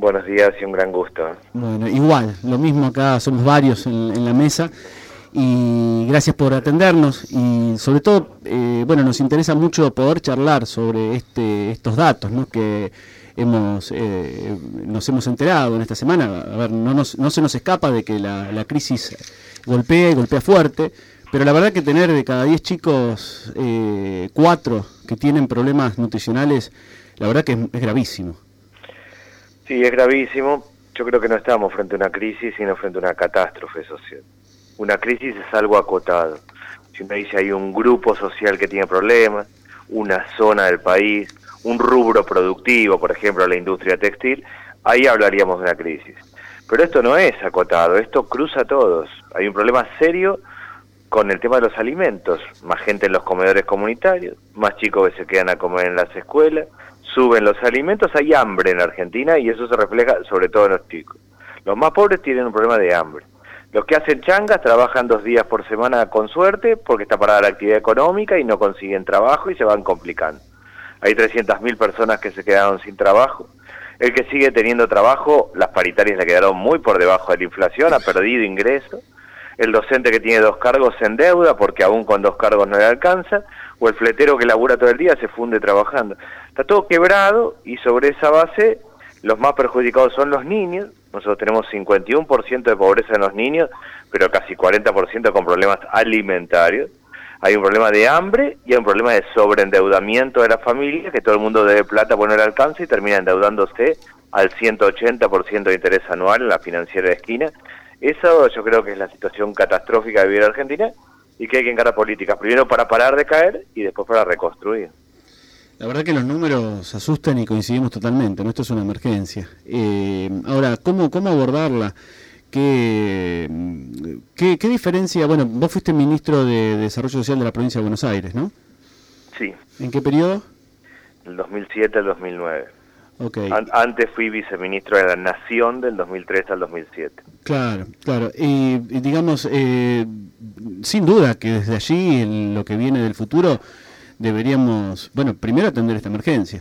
Buenos días y un gran gusto. Bueno, igual, lo mismo acá, somos varios en la mesa y gracias por atendernos y sobre todo, nos interesa mucho poder charlar sobre estos datos, ¿no? Que nos hemos enterado en esta semana. A ver, no se nos escapa de que la crisis golpea y golpea fuerte, pero la verdad que tener de cada 10 chicos 4 que tienen problemas nutricionales, la verdad que es gravísimo. Sí, es gravísimo. Yo creo que no estamos frente a una crisis, sino frente a una catástrofe social. Una crisis es algo acotado. Si uno dice hay un grupo social que tiene problemas, una zona del país, un rubro productivo, por ejemplo la industria textil, ahí hablaríamos de una crisis. Pero esto no es acotado, esto cruza a todos. Hay un problema serio con el tema de los alimentos. Más gente en los comedores comunitarios, más chicos que se quedan a comer en las escuelas, suben los alimentos, hay hambre en Argentina y eso se refleja sobre todo en los chicos. Los más pobres tienen un problema de hambre. Los que hacen changas trabajan 2 días por semana con suerte porque está parada la actividad económica y no consiguen trabajo y se van complicando. Hay 300.000 personas que se quedaron sin trabajo. El que sigue teniendo trabajo, las paritarias le quedaron muy por debajo de la inflación, ha perdido ingresos. El docente que tiene 2 cargos se endeuda porque aún con 2 cargos no le alcanza, o el fletero que labura todo el día se funde trabajando. Está todo quebrado y sobre esa base los más perjudicados son los niños. Nosotros tenemos 51% de pobreza en los niños, pero casi 40% con problemas alimentarios. Hay un problema de hambre y hay un problema de sobreendeudamiento de las familias, que todo el mundo debe plata por no le alcanza y termina endeudándose al 180% de interés anual en la financiera de esquina. Eso yo creo que es la situación catastrófica de vivir en Argentina y que hay que encarar políticas, primero para parar de caer y después para reconstruir. La verdad que los números asustan y coincidimos totalmente, ¿no? Esto es una emergencia. Ahora, ¿cómo abordarla? ¿Qué diferencia? Bueno, vos fuiste ministro de Desarrollo Social de la provincia de Buenos Aires, ¿no? Sí. ¿En qué periodo? Del 2007 al 2009. Okay. Antes fui viceministro de la Nación del 2003 al 2007. Claro. Y digamos, sin duda que desde allí, en lo que viene del futuro, deberíamos, primero atender esta emergencia.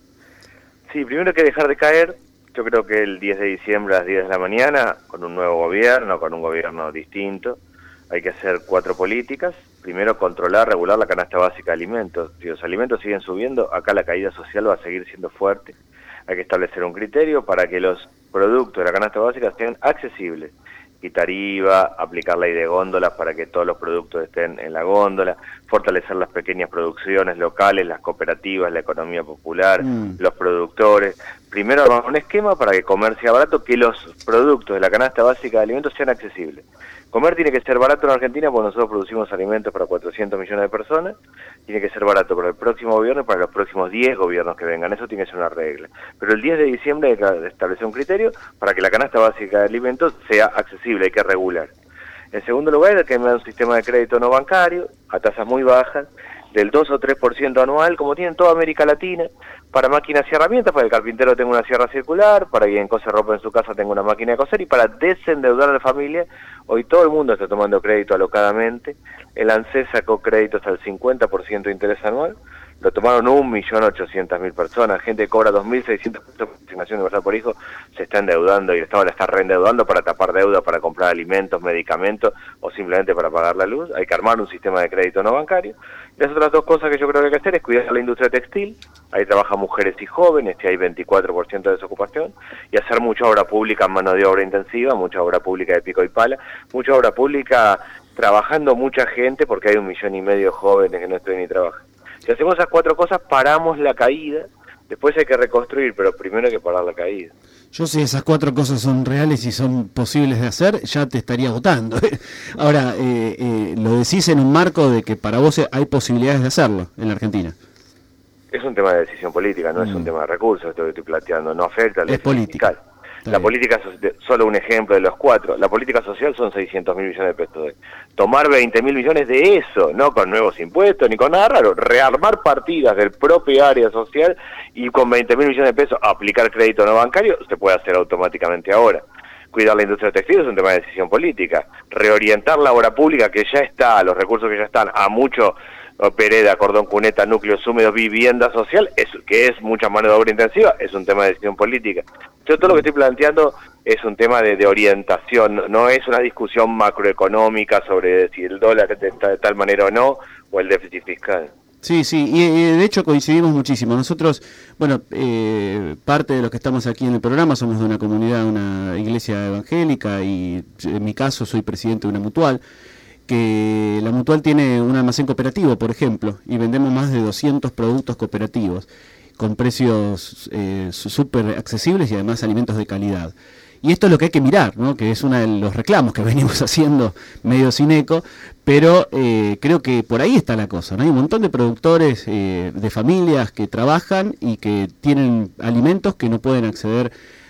Sí, primero hay que dejar de caer. Yo creo que el 10 de diciembre a las 10 de la mañana, con un nuevo gobierno, con un gobierno distinto, hay que hacer 4 políticas. Primero, controlar, regular la canasta básica de alimentos. Si los alimentos siguen subiendo, acá la caída social va a seguir siendo fuerte. Hay que establecer un criterio para que los productos de la canasta básica sean accesibles. Quitar IVA, aplicar ley de góndolas para que todos los productos estén en la góndola, fortalecer las pequeñas producciones locales, las cooperativas, la economía popular, los productores. Primero armar un esquema para que comer sea barato, que los productos de la canasta básica de alimentos sean accesibles. Comer tiene que ser barato en Argentina porque nosotros producimos alimentos para 400 millones de personas. Tiene que ser barato para el próximo gobierno y para los próximos 10 gobiernos que vengan. Eso tiene que ser una regla. Pero el 10 de diciembre hay que establecer un criterio para que la canasta básica de alimentos sea accesible, hay que regular. En segundo lugar, hay que dar un sistema de crédito no bancario a tasas muy bajas, del 2 o 3% anual, como tiene en toda América Latina, para máquinas y herramientas, para que el carpintero tenga una sierra circular, para que quien cose ropa en su casa tenga una máquina de coser y para desendeudar a la familia. Hoy todo el mundo está tomando crédito alocadamente. El ANSES sacó créditos al 50% de interés anual. Lo tomaron 1.800.000 personas. Gente que cobra 2.600 pesos por asignación universal por hijo se está endeudando y el Estado la está reendeudando para tapar deuda, para comprar alimentos, medicamentos o simplemente para pagar la luz. Hay que armar un sistema de crédito no bancario. Y las otras 2 cosas que yo creo que hay que hacer es cuidar la industria textil. Ahí trabajan mujeres y jóvenes, y hay 24% de desocupación. Y hacer mucha obra pública en mano de obra intensiva, mucha obra pública de pico y pala, mucha obra pública trabajando mucha gente porque hay 1,5 millones de jóvenes que no estudian ni trabajan. Si hacemos esas 4 cosas, paramos la caída. Después hay que reconstruir, pero primero hay que parar la caída. Yo si esas 4 cosas son reales y son posibles de hacer, ya te estaría votando. Ahora, lo decís en un marco de que para vos hay posibilidades de hacerlo en la Argentina. Es un tema de decisión política, no es un tema de recursos, esto que estoy planteando, no afecta al déficit fiscal. La política, solo un ejemplo de los 4, la política social son 600.000 millones de pesos. Tomar 20.000 millones de eso, no con nuevos impuestos ni con nada raro, rearmar partidas del propio área social y con 20.000 millones de pesos aplicar crédito no bancario, se puede hacer automáticamente ahora. Cuidar la industria textil es un tema de decisión política. Reorientar la obra pública que ya está, los recursos que ya están, a mucho Pereda, cordón cuneta, núcleos húmedos, vivienda social, que es mucha mano de obra intensiva, es un tema de decisión política. Yo todo lo que estoy planteando es un tema de orientación, no es una discusión macroeconómica sobre si el dólar está de tal manera o no, o el déficit fiscal. Sí, sí, y de hecho coincidimos muchísimo. Nosotros, bueno, parte de los que estamos aquí en el programa somos de una comunidad, una iglesia evangélica, y en mi caso soy presidente de una mutual, que la mutual tiene un almacén cooperativo, por ejemplo, y vendemos más de 200 productos cooperativos, con precios súper accesibles y además alimentos de calidad. Y esto es lo que hay que mirar, ¿no? Que es uno de los reclamos que venimos haciendo medio sin eco, pero creo que por ahí está la cosa, ¿no? Hay un montón de productores de familias que trabajan y que tienen alimentos que no pueden acceder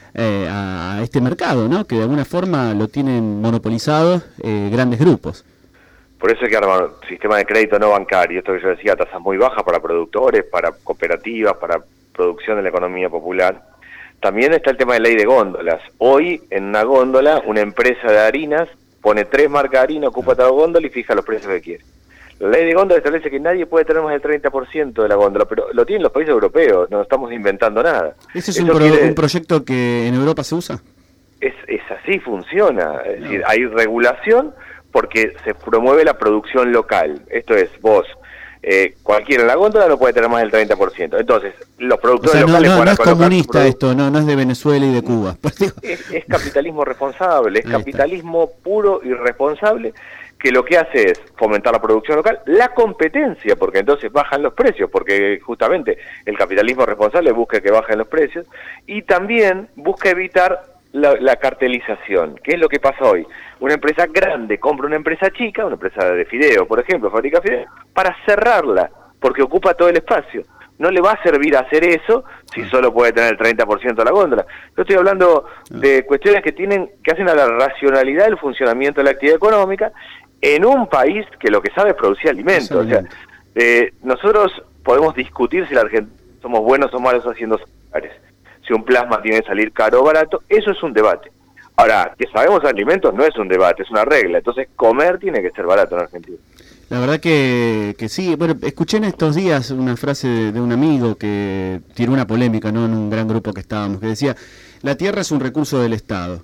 a este mercado, ¿no? Que de alguna forma lo tienen monopolizado grandes grupos. Por eso hay que armar un sistema de crédito no bancario, esto que yo decía, tasas muy bajas para productores, para cooperativas, para producción de la economía popular. También está el tema de ley de góndolas. Hoy, en una góndola, una empresa de harinas pone 3 marcas de harina, ocupa toda góndola y fija los precios que quiere. La ley de góndola establece que nadie puede tener más del 30% de la góndola, pero lo tienen los países europeos, no estamos inventando nada. ¿Ese es un proyecto que en Europa se usa? Es así, funciona. Es decir, hay regulación porque se promueve la producción local. Esto es, vos... cualquiera en la góndola no puede tener más del 30%. Entonces, los productores locales... No es comunista esto, no es de Venezuela y de Cuba. Es capitalismo responsable, es capitalismo puro y responsable, que lo que hace es fomentar la producción local, la competencia, porque entonces bajan los precios, porque justamente el capitalismo responsable busca que bajen los precios, y también busca evitar la cartelización. ¿Qué es lo que pasa hoy? Una empresa grande compra una empresa chica, una empresa de fideo, por ejemplo, fabrica fideo, para cerrarla, porque ocupa todo el espacio. No le va a servir hacer eso si solo puede tener el 30% de la góndola. Yo estoy hablando de cuestiones que hacen a la racionalidad del funcionamiento de la actividad económica en un país que lo que sabe es producir alimentos. O sea, nosotros podemos discutir si la Argentina somos buenos o malos haciendo salares. Si un plasma tiene que salir caro o barato, eso es un debate. Ahora, que sabemos alimentos no es un debate, es una regla. Entonces, comer tiene que ser barato en Argentina. La verdad que sí. Bueno, escuché en estos días una frase de un amigo que tiró una polémica, ¿no? En un gran grupo que estábamos, que decía, la tierra es un recurso del Estado.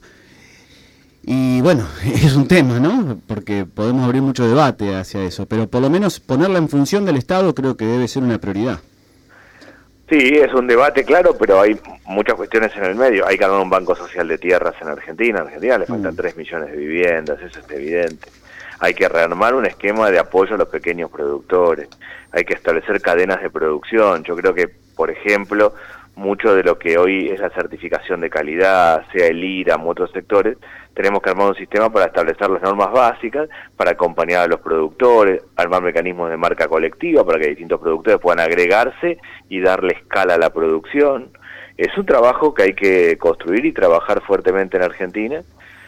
Y bueno, es un tema, ¿no? Porque podemos abrir mucho debate hacia eso, pero por lo menos ponerla en función del Estado creo que debe ser una prioridad. Sí, es un debate, claro, pero hay muchas cuestiones en el medio. Hay que armar un banco social de tierras en Argentina. A Argentina le faltan 3 millones de viviendas, eso es evidente. Hay que rearmar un esquema de apoyo a los pequeños productores. Hay que establecer cadenas de producción. Yo creo que, por ejemplo, mucho de lo que hoy es la certificación de calidad, sea el IRAM u otros sectores, tenemos que armar un sistema para establecer las normas básicas, para acompañar a los productores, armar mecanismos de marca colectiva para que distintos productores puedan agregarse y darle escala a la producción. Es un trabajo que hay que construir y trabajar fuertemente en Argentina.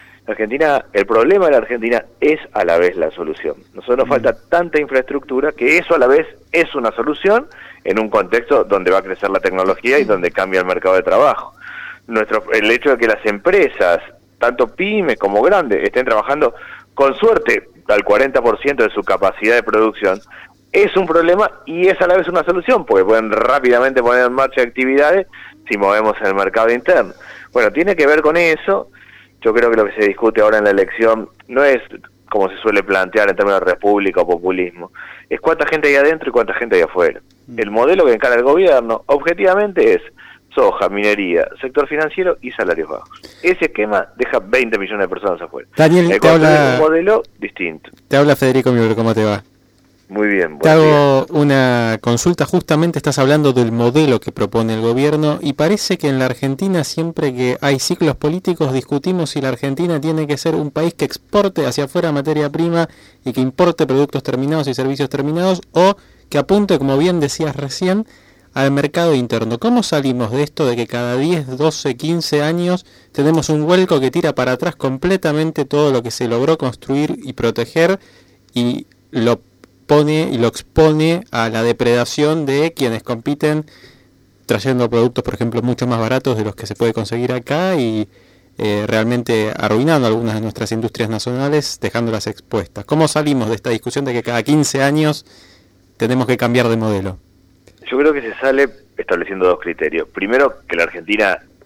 El problema de la Argentina es a la vez la solución. Nosotros nos falta tanta infraestructura que eso a la vez es una solución en un contexto donde va a crecer la tecnología y donde cambia el mercado de trabajo. El hecho de que las empresas, tanto pymes como grandes, estén trabajando con suerte al 40% de su capacidad de producción, es un problema y es a la vez una solución, porque pueden rápidamente poner en marcha actividades si movemos en el mercado interno. Bueno, tiene que ver con eso. Yo creo que lo que se discute ahora en la elección no es como se suele plantear en términos de república o populismo, es cuánta gente hay adentro y cuánta gente hay afuera. El modelo que encara el gobierno, objetivamente, es soja, minería, sector financiero y salarios bajos. Ese esquema deja 20 millones de personas afuera. Daniel, te habla... un modelo distinto. Te habla Federico Miura, ¿cómo te va? Muy bien. Te hago una consulta. Justamente estás hablando del modelo que propone el gobierno y parece que en la Argentina siempre que hay ciclos políticos discutimos si la Argentina tiene que ser un país que exporte hacia afuera materia prima y que importe productos terminados y servicios terminados, o que apunte, como bien decías recién, al mercado interno. ¿Cómo salimos de esto de que cada 10, 12, 15 años tenemos un vuelco que tira para atrás completamente todo lo que se logró construir y proteger y lo pone y lo expone a la depredación de quienes compiten trayendo productos, por ejemplo, mucho más baratos de los que se puede conseguir acá y realmente arruinando algunas de nuestras industrias nacionales, dejándolas expuestas? ¿Cómo salimos de esta discusión de que cada 15 años tenemos que cambiar de modelo? Yo creo que se sale estableciendo dos criterios. Primero, que la Argentina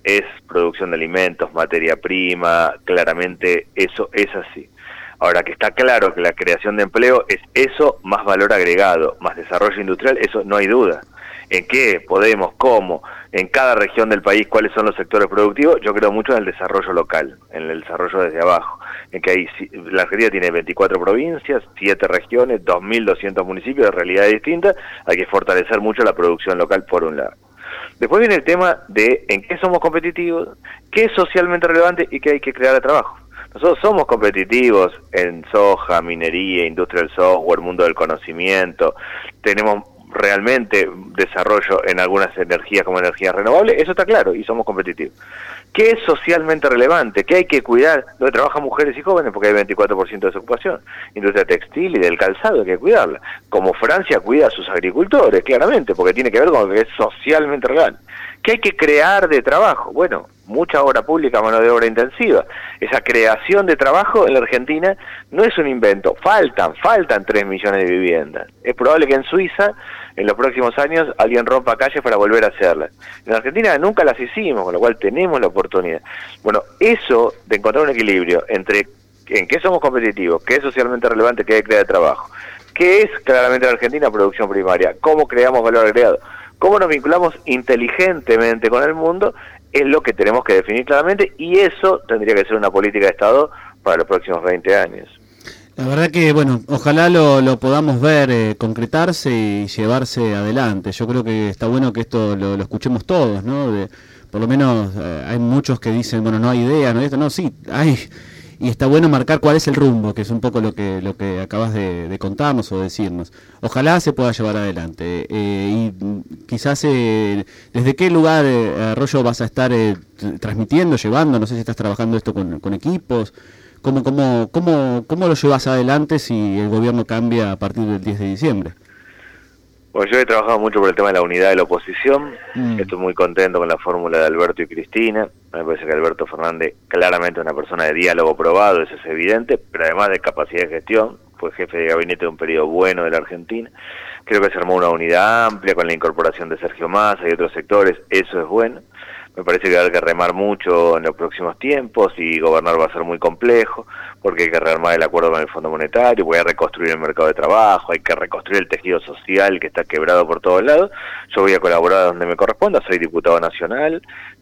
es producción de alimentos, materia prima, claramente eso es así. Ahora que está claro que la creación de empleo es eso más valor agregado, más desarrollo industrial, eso no hay duda. ¿En qué podemos, cómo, en cada región del país, cuáles son los sectores productivos? Yo creo mucho en el desarrollo local, en el desarrollo desde abajo, en que la Argentina tiene 24 provincias, 7 regiones, 2.200 municipios de realidades distintas, hay que fortalecer mucho la producción local por un lado. Después viene el tema de en qué somos competitivos, qué es socialmente relevante y qué hay que crear de trabajo. Nosotros somos competitivos en soja, minería, industria del software, mundo del conocimiento, tenemos realmente desarrollo en algunas energías como energías renovables, eso está claro, y somos competitivos. ¿Qué es socialmente relevante? ¿Qué hay que cuidar? Donde trabajan mujeres y jóvenes, porque hay 24% de desocupación. Industria textil y del calzado, hay que cuidarla. Como Francia cuida a sus agricultores, claramente, porque tiene que ver con lo que es socialmente relevante. ¿Qué hay que crear de trabajo? Bueno, mucha obra pública, mano de obra intensiva. Esa creación de trabajo en la Argentina no es un invento, faltan 3 millones de viviendas. Es probable que en Suiza, en los próximos años, alguien rompa calles para volver a hacerlas. En la Argentina nunca las hicimos, con lo cual tenemos la oportunidad. Bueno, eso de encontrar un equilibrio entre en qué somos competitivos, qué es socialmente relevante, qué hay que crear de trabajo, qué es claramente la Argentina producción primaria, cómo creamos valor agregado, cómo nos vinculamos inteligentemente con el mundo, es lo que tenemos que definir claramente, y eso tendría que ser una política de Estado para los próximos 20 años. La verdad que, bueno, ojalá lo podamos ver concretarse y llevarse adelante. Yo creo que está bueno que esto lo escuchemos todos, ¿no? Por lo menos hay muchos que dicen, bueno, no hay idea, no hay esto, no, sí, hay. Y está bueno marcar cuál es el rumbo, que es un poco lo que acabas de contarnos o decirnos. Ojalá se pueda llevar adelante. Y quizás, ¿desde qué lugar, Arroyo, vas a estar transmitiendo, llevando? No sé si estás trabajando esto con equipos. ¿Cómo lo llevas adelante si el gobierno cambia a partir del 10 de diciembre? Bueno, yo he trabajado mucho por el tema de la unidad de la oposición. Estoy muy contento con la fórmula de Alberto y Cristina. Me parece que Alberto Fernández claramente es una persona de diálogo probado, eso es evidente, pero además de capacidad de gestión, fue jefe de gabinete de un periodo bueno de la Argentina. Creo que se armó una unidad amplia con la incorporación de Sergio Massa y otros sectores, eso es bueno. Me parece que va a haber que remar mucho en los próximos tiempos y gobernar va a ser muy complejo porque hay que rearmar el acuerdo con el Fondo Monetario, voy a reconstruir el mercado de trabajo, hay que reconstruir el tejido social que está quebrado por todos lados. Yo voy a colaborar donde me corresponda, soy diputado nacional,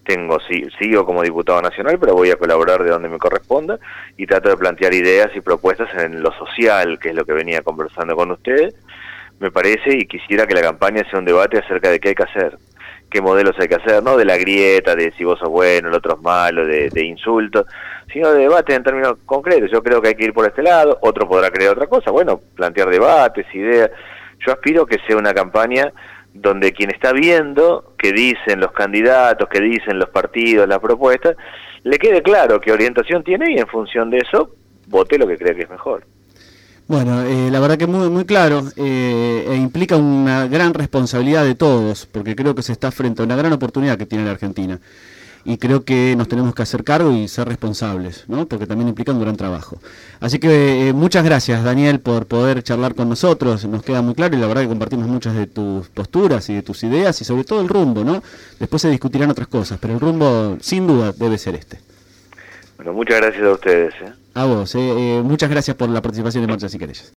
sigo como diputado nacional, pero voy a colaborar de donde me corresponda y trato de plantear ideas y propuestas en lo social, que es lo que venía conversando con ustedes. Me parece y quisiera que la campaña sea un debate acerca de qué hay que hacer. Qué modelos hay que hacer, no de la grieta, de si vos sos bueno, el otro es malo, de insultos, sino de debates en términos concretos. Yo creo que hay que ir por este lado, otro podrá creer otra cosa, bueno, plantear debates, ideas. Yo aspiro que sea una campaña donde quien está viendo qué dicen los candidatos, qué dicen los partidos, las propuestas, le quede claro qué orientación tiene y en función de eso, vote lo que crea que es mejor. Bueno, la verdad que muy claro, implica una gran responsabilidad de todos, porque creo que se está frente a una gran oportunidad que tiene la Argentina. Y creo que nos tenemos que hacer cargo y ser responsables, ¿no? Porque también implica un gran trabajo. Así que muchas gracias, Daniel, por poder charlar con nosotros. Nos queda muy claro y la verdad que compartimos muchas de tus posturas y de tus ideas y sobre todo el rumbo, ¿no? Después se discutirán otras cosas, pero el rumbo sin duda debe ser este. Bueno, muchas gracias a ustedes. A vos, muchas gracias por la participación de Marchas y Querellas.